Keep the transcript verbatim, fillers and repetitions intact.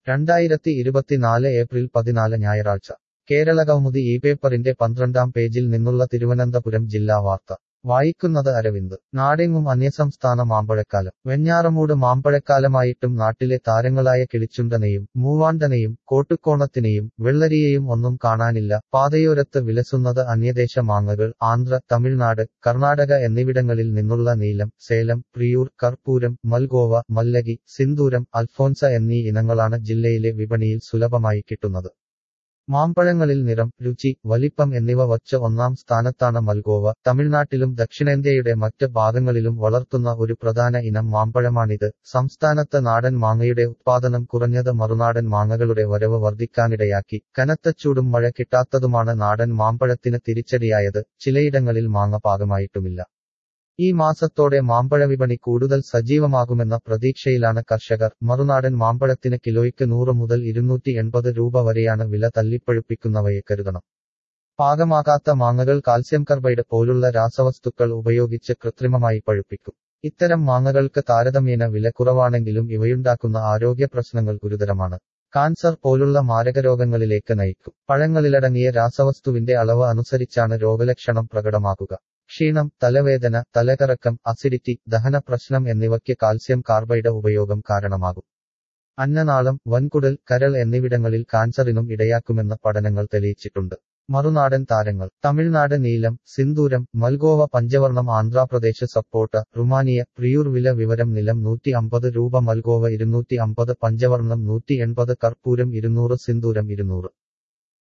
രണ്ടായിരത്തി ഇരുപത്തിനാല് ഏപ്രിൽ പതിനാല് ഞായറാഴ്ച കേരളകൗമുദി ഈ പേപ്പറിന്റെ പന്ത്രണ്ടാം പേജിൽ നിന്നുള്ള തിരുവനന്തപുരം ജില്ലാ വാർത്ത വായിക്കുന്നത് അരവിന്ദ്. നാടെങ്ങും അന്യസംസ്ഥാന മാമ്പഴക്കാലം. വെഞ്ഞാറമൂട് മാമ്പഴക്കാലമായിട്ടും നാട്ടിലെ താരങ്ങളായ കിളിച്ചുണ്ടനെയും മൂവാണ്ടനെയും കോട്ടുക്കോണത്തിനെയും വെള്ളരിയെയും ഒന്നും കാണാനില്ല. പാതയോരത്ത് വിലസുന്നത് അന്യദേശ മാങ്ങകൾ. ആന്ധ്ര, തമിഴ്നാട്, കർണാടക എന്നിവിടങ്ങളിൽ നിന്നുള്ള നീലം, സേലം, പ്രിയൂർ, കർപ്പൂരം, മൽഗോവ, മല്ലകി, സിന്ദൂരം, അൽഫോൻസ എന്നീ ഇനങ്ങളാണ് ജില്ലയിലെ വിപണിയിൽ സുലഭമായി കിട്ടുന്നത്. മാമ്പഴങ്ങളിൽ നിറം, രുചി, വലിപ്പം എന്നിവ വച്ച് ഒന്നാം സ്ഥാനത്താണ് മൽഗോവ. തമിഴ്നാട്ടിലും ദക്ഷിണേന്ത്യയുടെ മറ്റ് ഭാഗങ്ങളിലും വളർത്തുന്ന ഒരു പ്രധാന ഇനം മാമ്പഴമാണിത്. സംസ്ഥാനത്ത് നാടൻ മാങ്ങയുടെ ഉത്പാദനം കുറഞ്ഞത് മറുനാടൻ മാങ്ങകളുടെ വരവ് വർദ്ധിക്കാനിടയാക്കി. കനത്ത ചൂടും മഴ കിട്ടാത്തതുമാണ് നാടൻ മാമ്പഴത്തിന് തിരിച്ചടിയായത്. ചിലയിടങ്ങളിൽ മാങ്ങ പാകമായിട്ടുമില്ല. ഈ മാസത്തോടെ മാമ്പഴവിപണി കൂടുതൽ സജീവമാകുമെന്ന പ്രതീക്ഷയിലാണ് കർഷകർ. മറുനാടൻ മാമ്പഴത്തിന് കിലോയ്ക്ക് നൂറ് മുതൽ ഇരുന്നൂറ്റി എൺപത് രൂപ വരെയാണ് വില. തല്ലിപ്പഴുപ്പിക്കുന്നവയെ കരുതണം. പാകമാകാത്ത മാങ്ങകൾ കാൽസ്യം കാർബൈഡ് പോലുള്ള രാസവസ്തുക്കൾ ഉപയോഗിച്ച് കൃത്രിമമായി പഴുപ്പിക്കും. ഇത്തരം മാങ്ങകൾക്ക് താരതമ്യേന വില കുറവാണെങ്കിലും ഇവയുണ്ടാക്കുന്ന ആരോഗ്യ പ്രശ്നങ്ങൾ ഗുരുതരമാണ്. കാൻസർ പോലുള്ള മാരകരോഗങ്ങളിലേക്ക് നയിക്കും. പഴങ്ങളിലടങ്ങിയ രാസവസ്തുവിന്റെ അളവ് അനുസരിച്ചാണ് രോഗലക്ഷണം പ്രകടമാകുക. ക്ഷീണം, തലവേദന, തലകറക്കം, അസിഡിറ്റി, ദഹന പ്രശ്നം എന്നിവയ്ക്ക് കാൽസ്യം കാർബൈഡ് ഉപയോഗം കാരണമാകും. അന്നനാളം, വൻകുടൽ, കരൾ എന്നിവിടങ്ങളിൽ കാൻസറിനും ഇടയാക്കുമെന്ന് പഠനങ്ങൾ തെളിയിച്ചിട്ടുണ്ട്. മറുനാടൻ താരങ്ങൾ. തമിഴ്നാട് നീലം, സിന്ദൂരം, മൽഗോവ പഞ്ചവർണം, ആന്ധ്രാപ്രദേശ് സപ്പോട്ട, റുമാനിയ, പ്രിയൂർ. വില വിവരം. നിലം നൂറ്റി അമ്പത് രൂപ, മൽഗോവ ഇരുന്നൂറ്റി അമ്പത്, പഞ്ചവർണം നൂറ്റി എൺപത്, കർപ്പൂരം ഇരുന്നൂറ്, സിന്ദൂരം ഇരുന്നൂറ്.